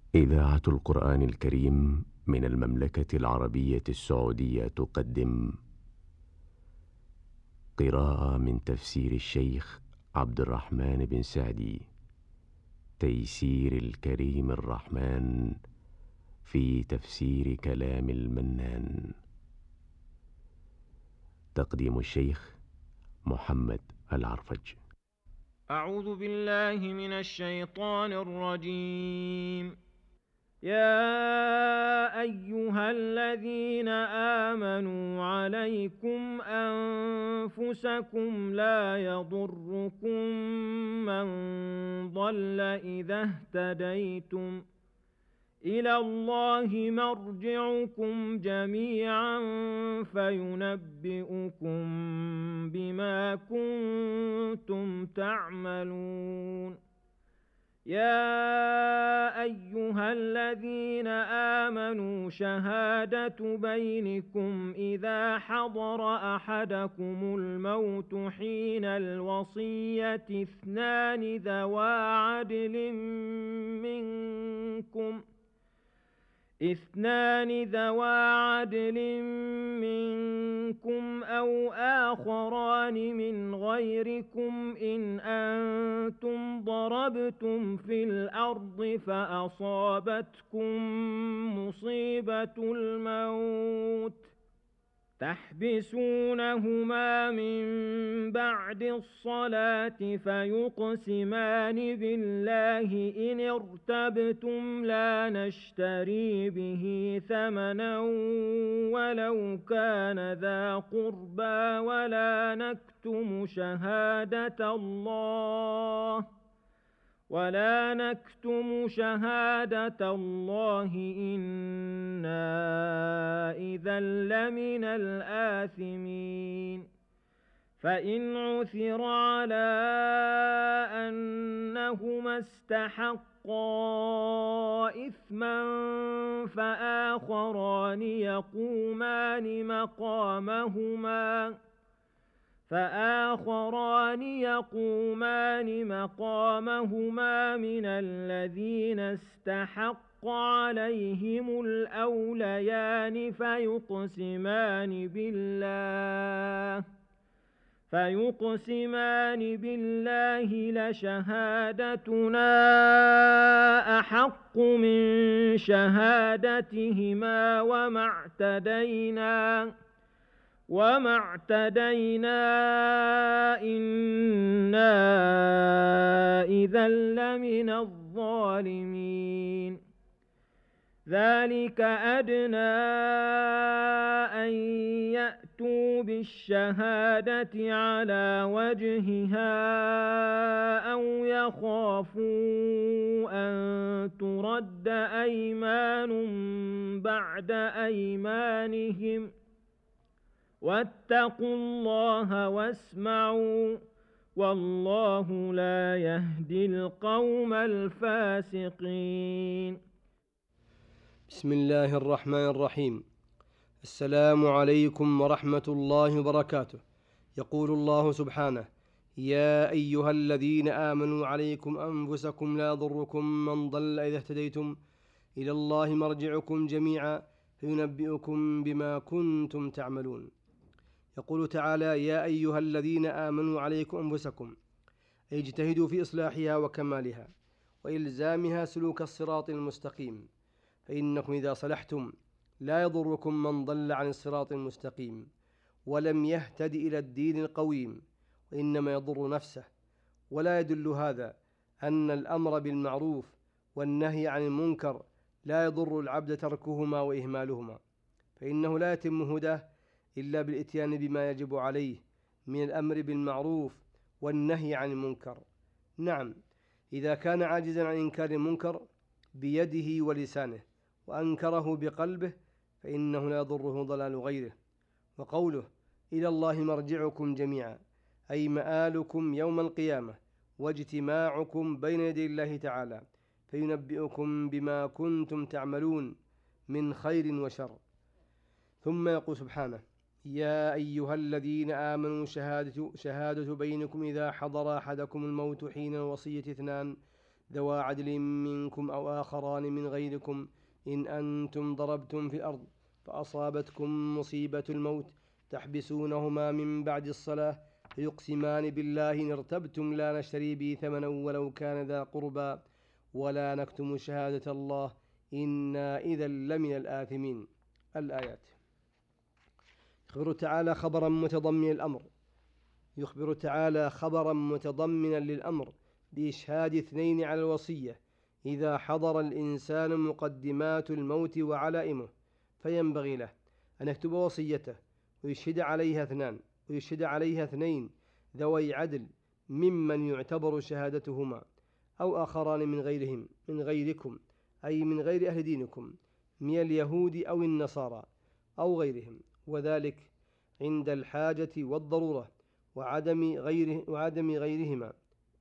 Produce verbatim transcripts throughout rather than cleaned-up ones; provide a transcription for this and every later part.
إذاعة القرآن الكريم من المملكة العربية السعودية تقدم قراءة من تفسير الشيخ عبد الرحمن بن سعدي، تيسير الكريم الرحمن في تفسير كلام المنان. تقديم الشيخ محمد العرفج. أعوذ بالله من الشيطان الرجيم. يا أيها الذين آمنوا عليكم أنفسكم لا يضركم من ضل إذا اهتديتم إلى الله مرجعكم جميعا فينبئكم بما كنتم تعملون. يا أيها الذين آمنوا شهادة بينكم إذا حضر أحدكم الموت حين الوصية اثنان ذوى عدل منكم اثنان ذوى عدل منكم أو آخران من غيركم إن أنتم ضربتم في الأرض فأصابتكم مصيبة الموت تحبسونهما من بعد الصلاة فيقسمان بالله إن ارتبتم لا نشتري به ثمنا ولو كان ذا قربى ولا نكتم شهادة الله ولا نكتم شهادة الله إنا إذا لمن الآثمين. فإن عثر على أنهما استحقا إثما فآخران يقومان مقامهما فآخران يقومان مقامهما من الذين استحق عليهم الأوليان فيقسمان بالله فيقسمان بالله لشهادتنا أحق من شهادتهما وما اعتدينا وما اعتدينا إنا إذا لمن الظالمين. ذلك أدنى أن يأتوا بالشهادة على وجهها أو يخافوا أن ترد أيمان بعد أيمانهم واتقوا الله واسمعوا والله لا يهدي القوم الفاسقين. بسم الله الرحمن الرحيم. السلام عليكم ورحمة الله وبركاته. يقول الله سبحانه: يا أيها الذين آمنوا عليكم أنفسكم لا يضركم من ضل إذا اهتديتم إلى الله مرجعكم جميعا فينبئكم بما كنتم تعملون. يقول تعالى: يا أيها الذين آمنوا عليكم أنفسكم، أي اجتهدوا في إصلاحها وكمالها وإلزامها سلوك الصراط المستقيم، فإنكم إذا صلحتم لا يضركم من ضل عن الصراط المستقيم ولم يهتد إلى الدين القويم، وإنما يضر نفسه. ولا يدل هذا أن الأمر بالمعروف والنهي عن المنكر لا يضر العبد تركهما وإهمالهما، فإنه لا يتم هداه إلا بالإتيان بما يجب عليه من الأمر بالمعروف والنهي عن المنكر. نعم، إذا كان عاجزا عن إنكار المنكر بيده ولسانه وأنكره بقلبه فإنه لا يضره ضلال غيره. وقوله: إلى الله مرجعكم جميعا، أي مآلكم يوم القيامة واجتماعكم بين يدي الله تعالى فينبئكم بما كنتم تعملون من خير وشر. ثم يقول سبحانه: يا أيها الذين آمنوا شهادة, شهادة بينكم إذا حضر أحدكم الموت حين الوصية اثنان ذوى عدل منكم أو آخران من غيركم إن أنتم ضربتم في الأرض فأصابتكم مصيبة الموت تحبسونهما من بعد الصلاة فيقسمان بالله إن ارتبتم لا نشتري به ثمنا ولو كان ذا قربى ولا نكتم شهادة الله إنا إذا لمن الآثمين. الآيات. يخبر تعالى خبرا متضمن الأمر يخبر تعالى خبرا متضمنا للأمر بإشهاد اثنين على الوصية إذا حضر الإنسان مقدمات الموت وعلائمه، فينبغي له أن يكتب وصيته ويشهد عليها اثنان ويشهد عليها اثنين ذوي عدل ممن يعتبر شهادتهما أو آخران من غيرهم من غيركم أي من غير أهل دينكم من اليهود أو النصارى أو غيرهم، وذلك عند الحاجة والضرورة وعدم غيره وعدم غيرهما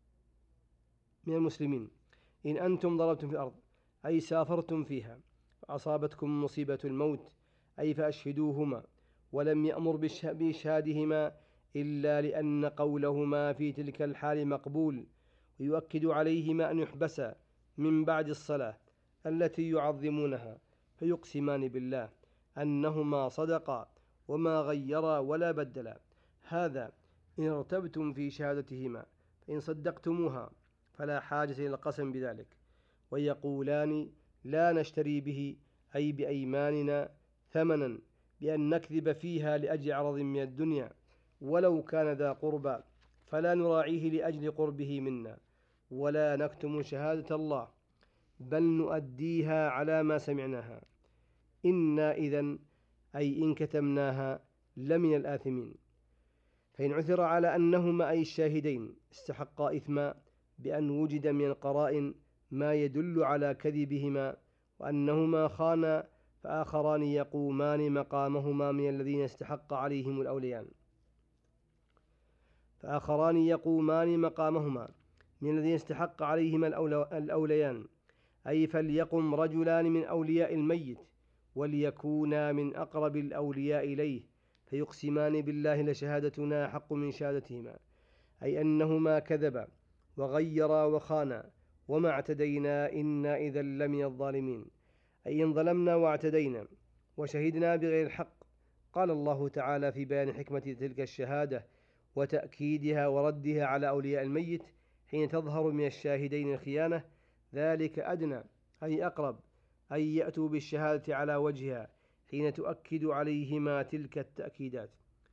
من المسلمين. إن أنتم ضربتم في الأرض أي سافرتم فيها فأصابتكم مصيبة الموت أي فأشهدوهما، ولم يأمر بإشهادهما إلا لأن قولهما في تلك الحال مقبول، ويؤكد عليهما أن يحبسا من بعد الصلاة التي يعظمونها فيقسمان بالله أنهما صدقا وما غيرا ولا بدلا، هذا إن ارتبتم في شهادتهما، فإن صدقتموها فلا حاجة إلى القسم بذلك. ويقولان لا نشتري به أي بأيماننا ثمنا بأن نكذب فيها لأجل عرض من الدنيا ولو كان ذا قربى فلا نراعيه لأجل قربه منا، ولا نكتم شهادة الله بل نؤديها على ما سمعناها إنا إذن أي إن كتمناها لمن الآثمين. فإن عثر على أنهما أي الشاهدين استحقا إثما بأن وجد من القرائن ما يدل على كذبهما وأنهما خانا فآخران يقومان مقامهما من الذين استحق عليهم الأوليان فآخران يقومان مقامهما من الذين استحق عليهما الأوليان أي فليقم رجلان من أولياء الميت وليكونا من أقرب الأولياء إليه فيقسمان بالله لشهادتنا حق من شهادتهما، أي أنهما كذبا وغيرا وخانا وما اعتدينا إنا إذا لمن الظالمين، أي إن ظلمنا واعتدينا وشهدنا بغير الحق. قال الله تعالى في بيان حكمة تلك الشهادة وتأكيدها وردها على أولياء الميت حين تظهر من الشاهدين الخيانة: ذلك أدنى أي أقرب أن يأتوا بالشهادة على وجهها حين تؤكد عليهما تلك التأكيدات،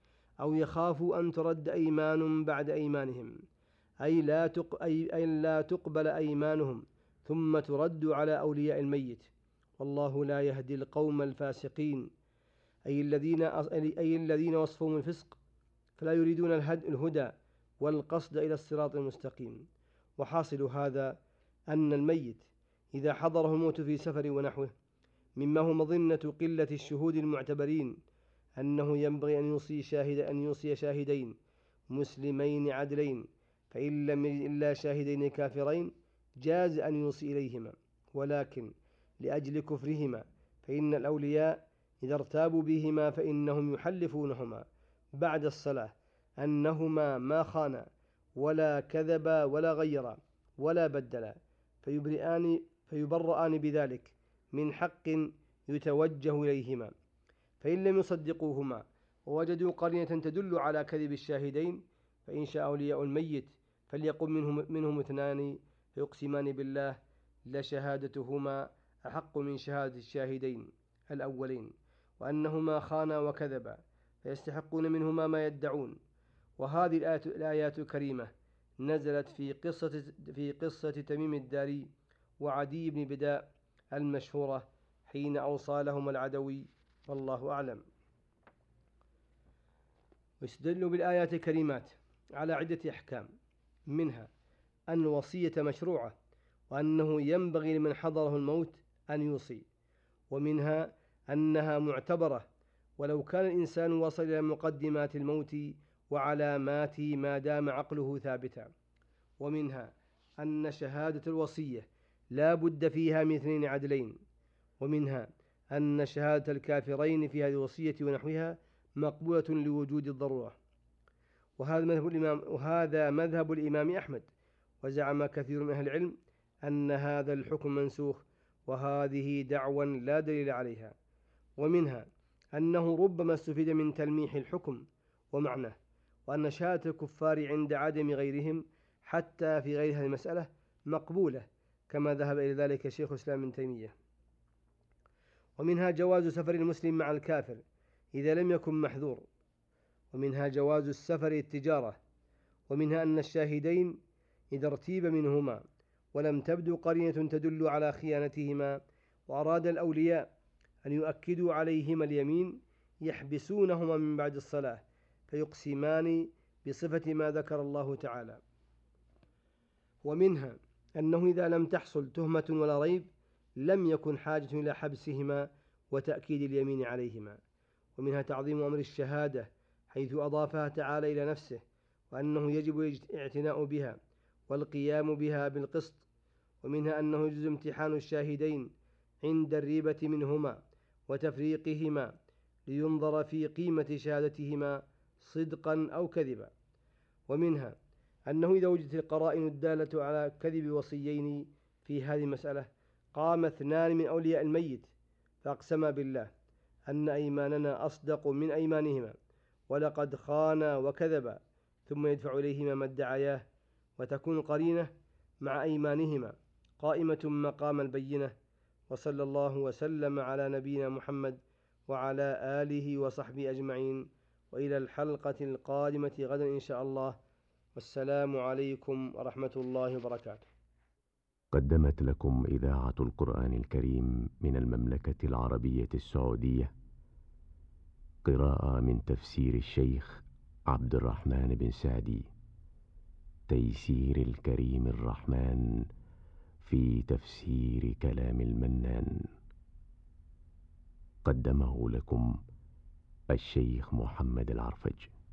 أو يخافوا أن ترد أيمان بعد أيمانهم أي لا, تق... أي... أي لا تقبل أيمانهم ثم ترد على أولياء الميت، والله لا يهدي القوم الفاسقين أي الذين, أي الذين وصفهم الفسق فلا يريدون الهدى والقصد إلى الصراط المستقيم. وحاصل هذا أن الميت إذا حضره الموت في سفر ونحوه مما هو مظنة قلة الشهود المعتبرين أنه ينبغي أن يوصي شاهد أن يوصي شاهدين مسلمين عدلين، فإن لم يجد إلا شاهدين كافرين جاز أن يوصي إليهما، ولكن لأجل كفرهما فإن الأولياء إذا ارتابوا بهما فإنهم يحلفونهما بعد الصلاة أنهما ما خانا ولا كذبا ولا غيرا ولا بدلا، فيبرئان فيبرآن بذلك من حق يتوجه إليهما. فإن لم يصدقوهما ووجدوا قرينة تدل على كذب الشاهدين فإن شاء أولياء الميت فليقم منهم, منهم اثنان فيقسمان بالله لشهادتهما أحق من شهادة الشاهدين الأولين وأنهما خانا وكذبا فيستحقون منهما ما يدعون. وهذه الآيات, الآيات الكريمة نزلت في قصة, في قصة تميم الداري وعدي بن بداء المشهورة حين أوصى لهم العدوي، والله أعلم. ويستدل بالآيات الكريمات على عدة أحكام، منها أن الوصية مشروعة وأنه ينبغي لمن حضره الموت أن يوصي، ومنها أنها معتبرة ولو كان الإنسان وصل إلى مقدمات الموت وعلاماته ما دام عقله ثابتا، ومنها أن شهادة الوصية لا بد فيها من اثنين عدلين، ومنها أن شهادة الكافرين في هذه الوصية ونحوها مقبولة لوجود الضرورة. وهذا مذهب الإمام, وهذا مذهب الإمام أحمد، وزعم كثير من أهل العلم أن هذا الحكم منسوخ، وهذه دعوى لا دليل عليها. ومنها أنه ربما استفيد من تلميح الحكم ومعناه، وأن شهادة الكفار عند عدم غيرهم حتى في غير هذه المسألة مقبولة، كما ذهب إلى ذلك شيخ الإسلام ابن تيمية. ومنها جواز سفر المسلم مع الكافر إذا لم يكن محذور. ومنها جواز السفر التجارة. ومنها أن الشاهدين إذا ارتيب منهما ولم تبدو قرينة تدل على خيانتهما وأراد الأولياء أن يؤكدوا عليهما اليمين يحبسونهما من بعد الصلاة فيقسمان بصفة ما ذكر الله تعالى. ومنها أنه إذا لم تحصل تهمة ولا ريب لم يكن حاجة إلى حبسهما وتأكيد اليمين عليهما. ومنها تعظيم أمر الشهادة حيث أضافها تعالى إلى نفسه، وأنه يجب الاعتناء بها والقيام بها بالقسط. ومنها أنه يجوز امتحان الشاهدين عند الريبة منهما وتفريقهما لينظر في قيمة شهادتهما صدقا أو كذبا. ومنها أنه إذا وجدت القرائن الدالة على كذب وصيين في هذه المسألة قام اثنان من أولياء الميت فأقسما بالله أن أيماننا أصدق من أيمانهما ولقد خانا وكذبا، ثم يدفع إليهما ما ادعياه، وتكون قرينة مع أيمانهما قائمة مقام البينة. وصلى الله وسلم على نبينا محمد وعلى آله وصحبه أجمعين، وإلى الحلقة القادمة غدا إن شاء الله، والسلام عليكم ورحمة الله وبركاته. قدمت لكم إذاعة القرآن الكريم من المملكة العربية السعودية قراءة من تفسير الشيخ عبد الرحمن بن سعدي، تيسير الكريم الرحمن في تفسير كلام المنان. قدمه لكم الشيخ محمد العرفج.